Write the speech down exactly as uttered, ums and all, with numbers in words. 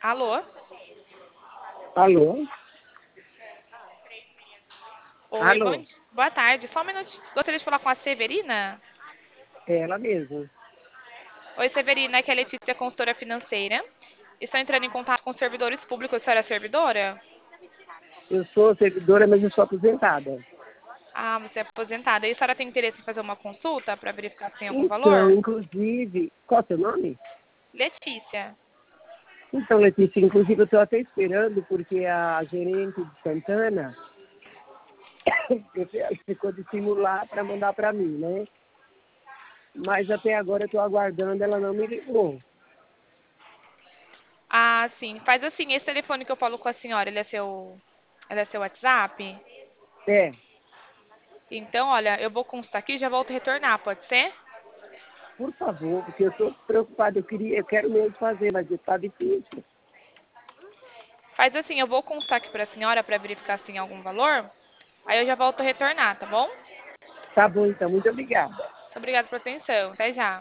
Alô? Alô? Oi, bom Alô? dia. Boa tarde. Só um minuto. Gostaria de falar com a Severina? É ela mesma. Oi, Severina, aqui é a Letícia, consultora financeira. Estou entrando em contato com os servidores públicos. A senhora é servidora? Eu sou servidora, mas eu sou aposentada. Ah, você é aposentada. E a senhora tem interesse em fazer uma consulta para verificar se tem algum Então, valor? inclusive, qual é o seu nome? Letícia. Então, Letícia, inclusive eu estou até esperando, porque a gerente de Santana ficou de simular para mandar para mim, né? Mas até agora eu estou aguardando, ela não me ligou. Ah, sim. Faz assim, esse telefone que eu falo com a senhora, ele é seu, ele é seu WhatsApp? É, Então, olha, eu vou constar aqui e já volto a retornar, pode ser? por favor, porque eu estou preocupada, eu queria, eu quero mesmo fazer, mas está difícil. Faz assim, eu vou constar aqui para a senhora para verificar se tem algum valor. Aí eu já volto a retornar, tá bom? Tá bom, então, muito obrigada. Obrigada pela atenção. Até já.